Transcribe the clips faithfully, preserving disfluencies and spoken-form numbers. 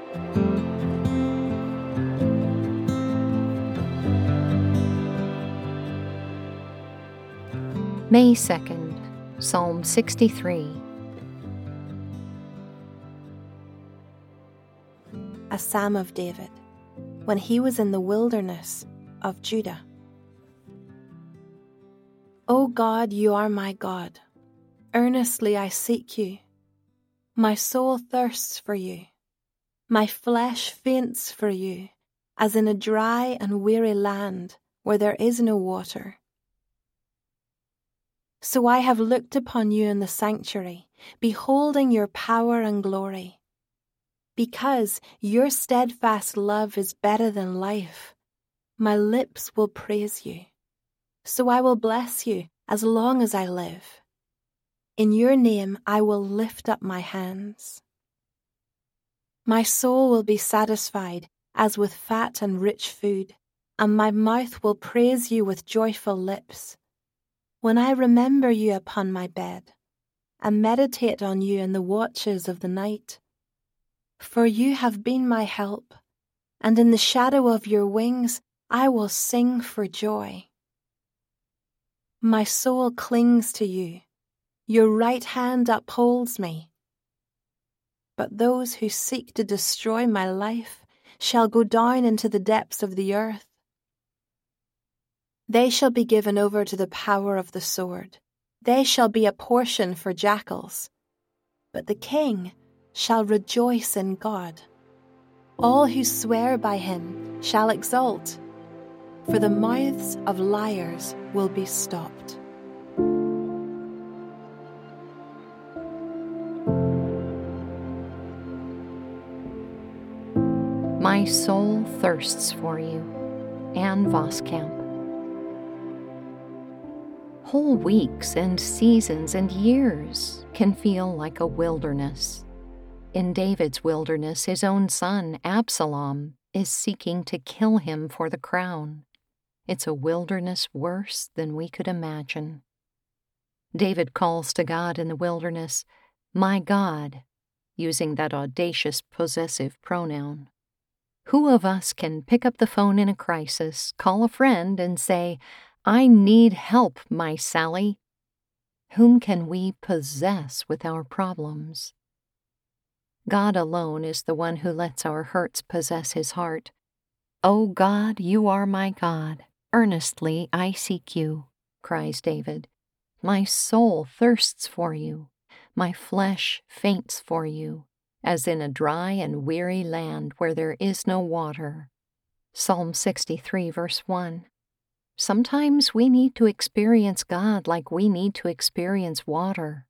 May second, Psalm sixty-three. A Psalm of David, when he was in the wilderness of Judah. O God, you are my God. Earnestly I seek you. My soul thirsts for you. My flesh faints for you, as in a dry and weary land where there is no water. So I have looked upon you in the sanctuary, beholding your power and glory. Because your steadfast love is better than life, my lips will praise you. So I will bless you as long as I live. In your name I will lift up my hands. My soul will be satisfied as with fat and rich food, and my mouth will praise you with joyful lips. When I remember you upon my bed, and meditate on you in the watches of the night. For you have been my help, and in the shadow of your wings I will sing for joy. My soul clings to you, your right hand upholds me. But those who seek to destroy my life shall go down into the depths of the earth. They shall be given over to the power of the sword. They shall be a portion for jackals. But the king shall rejoice in God. All who swear by him shall exult, for the mouths of liars will be stopped. My soul thirsts for you. Anne Voskamp. Whole weeks and seasons and years can feel like a wilderness. In David's wilderness, his own son, Absalom, is seeking to kill him for the crown. It's a wilderness worse than we could imagine. David calls to God in the wilderness, "My God," using that audacious possessive pronoun. Who of us can pick up the phone in a crisis, call a friend, and say, "I need help, my Sally"? Whom can we possess with our problems? God alone is the one who lets our hurts possess his heart. "O God, you are my God. Earnestly I seek you," cries David. "My soul thirsts for you. My flesh faints for you, as in a dry and weary land where there is no water." Psalm sixty-three, verse one. Sometimes we need to experience God like we need to experience water.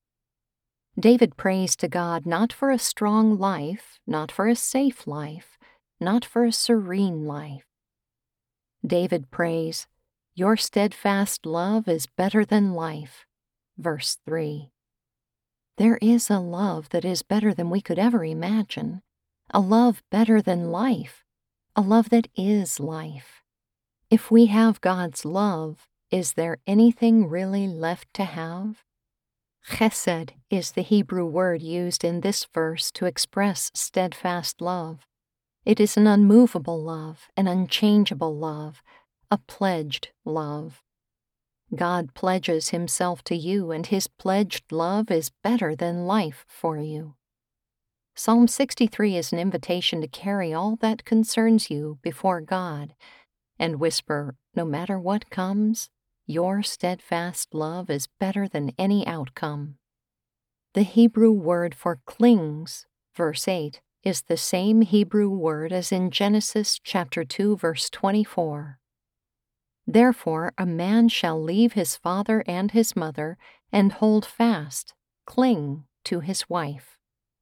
David prays to God not for a strong life, not for a safe life, not for a serene life. David prays, "Your steadfast love is better than life." Verse three. There is a love that is better than we could ever imagine, a love better than life, a love that is life. If we have God's love, is there anything really left to have? Chesed is the Hebrew word used in this verse to express steadfast love. It is an unmovable love, an unchangeable love, a pledged love. God pledges himself to you, and his pledged love is better than life for you. Psalm sixty-three is an invitation to carry all that concerns you before God and whisper, no matter what comes, your steadfast love is better than any outcome. The Hebrew word for clings, verse eight, is the same Hebrew word as in Genesis chapter two, verse twenty-four. Therefore a man shall leave his father and his mother and hold fast, cling to his wife.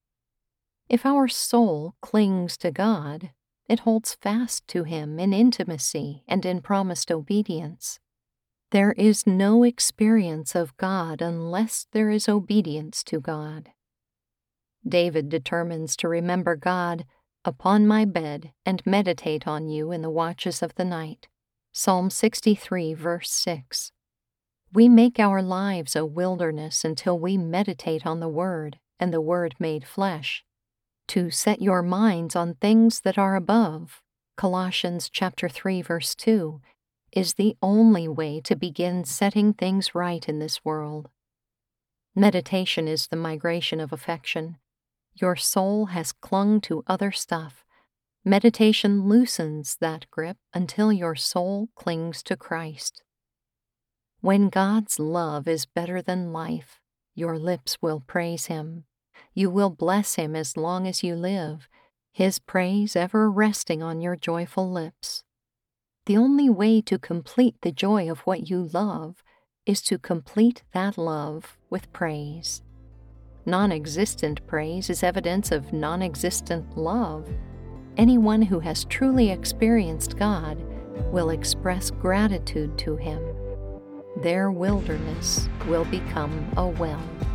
If our soul clings to God, it holds fast to him in intimacy and in promised obedience. There is no experience of God unless there is obedience to God. David determines to remember God upon my bed and meditate on you in the watches of the night. Psalm sixty-three, verse six. We make our lives a wilderness until we meditate on the Word and the Word made flesh. To set your minds on things that are above, Colossians chapter three verse two, is the only way to begin setting things right in this world. Meditation is the migration of affection. Your soul has clung to other stuff. Meditation loosens that grip until your soul clings to Christ. When God's love is better than life, your lips will praise Him. You will bless Him as long as you live, His praise ever resting on your joyful lips. The only way to complete the joy of what you love is to complete that love with praise. Non-existent praise is evidence of non-existent love. Anyone who has truly experienced God will express gratitude to Him. Their wilderness will become a well.